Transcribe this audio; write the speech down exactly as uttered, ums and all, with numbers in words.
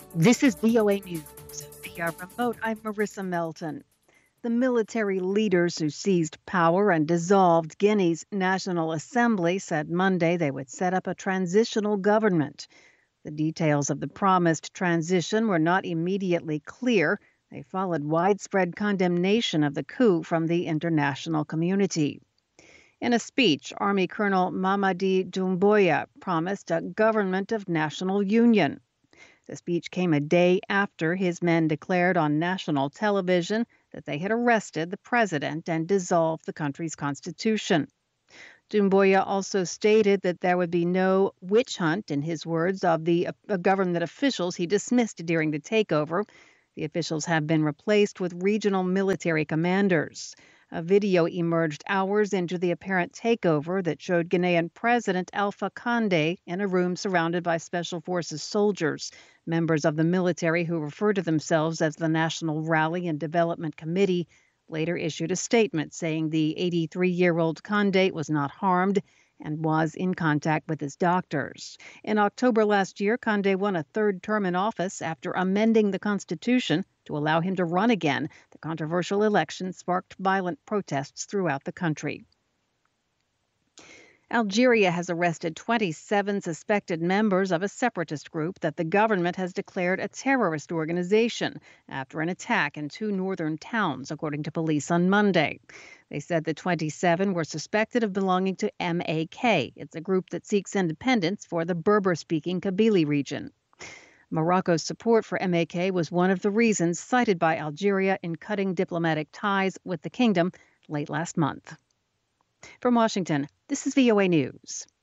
This is V O A News. Via remote, I'm Marissa Melton. The military leaders who seized power and dissolved Guinea's National Assembly said Monday they would set up a transitional government. The details of the promised transition were not immediately clear. They followed widespread condemnation of the coup from the international community. In a speech, Army Colonel Mamadi Doumbouya promised a government of national union. The speech came a day after his men declared on national television that they had arrested the president and dissolved the country's constitution. Doumbouya also stated that there would be no witch hunt, in his words, of the uh, government officials he dismissed during the takeover. The officials have been replaced with regional military commanders. A video emerged hours into the apparent takeover that showed Ghanaian President Alpha Conde in a room surrounded by Special Forces soldiers. Members of the military, who refer to themselves as the National Rally and Development Committee, later issued a statement saying the eighty-three-year-old Conde was not harmed and was in contact with his doctors. In October last year, Conde won a third term in office after amending the Constitution to allow him to run again. The controversial election sparked violent protests throughout the country. Algeria has arrested twenty-seven suspected members of a separatist group that the government has declared a terrorist organization after an attack in two northern towns, according to police on Monday. They said the twenty-seven were suspected of belonging to M A K. It's a group that seeks independence for the Berber-speaking Kabylie region. Morocco's support for M A K was one of the reasons cited by Algeria in cutting diplomatic ties with the kingdom late last month. From Washington, this is V O A News.